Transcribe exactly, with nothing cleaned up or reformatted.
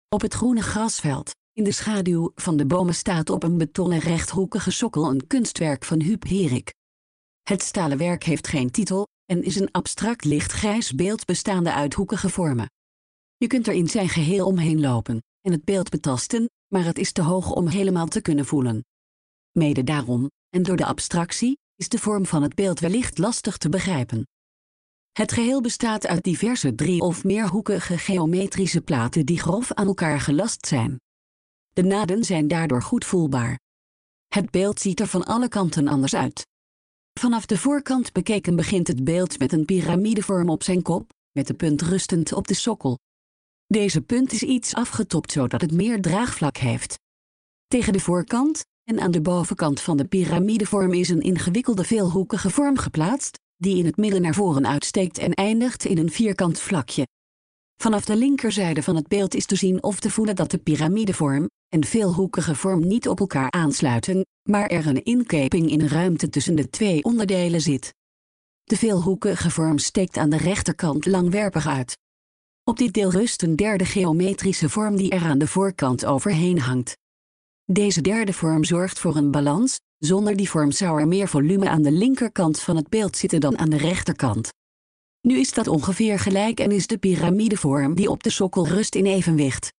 Op het groene grasveld, in de schaduw van de bomen, staat op een betonnen rechthoekige sokkel een kunstwerk van Huub Herik. Het stalen werk heeft geen titel en is een abstract lichtgrijs beeld bestaande uit hoekige vormen. Je kunt er in zijn geheel omheen lopen en het beeld betasten, maar het is te hoog om helemaal te kunnen voelen. Mede daarom, en door de abstractie, is de vorm van het beeld wellicht lastig te begrijpen. Het geheel bestaat uit diverse drie- of meerhoekige geometrische platen die grof aan elkaar gelast zijn. De naden zijn daardoor goed voelbaar. Het beeld ziet er van alle kanten anders uit. Vanaf de voorkant bekeken begint het beeld met een piramidevorm op zijn kop, met de punt rustend op de sokkel. Deze punt is iets afgetopt zodat het meer draagvlak heeft. Tegen de voorkant en aan de bovenkant van de piramidevorm is een ingewikkelde veelhoekige vorm geplaatst, die in het midden naar voren uitsteekt en eindigt in een vierkant vlakje. Vanaf de linkerzijde van het beeld is te zien of te voelen dat de piramidevorm en veelhoekige vorm niet op elkaar aansluiten, maar er een inkeping in de ruimte tussen de twee onderdelen zit. De veelhoekige vorm steekt aan de rechterkant langwerpig uit. Op dit deel rust een derde geometrische vorm die er aan de voorkant overheen hangt. Deze derde vorm zorgt voor een balans. Zonder die vorm zou er meer volume aan de linkerkant van het beeld zitten dan aan de rechterkant. Nu is dat ongeveer gelijk en is de piramidevorm die op de sokkel rust in evenwicht.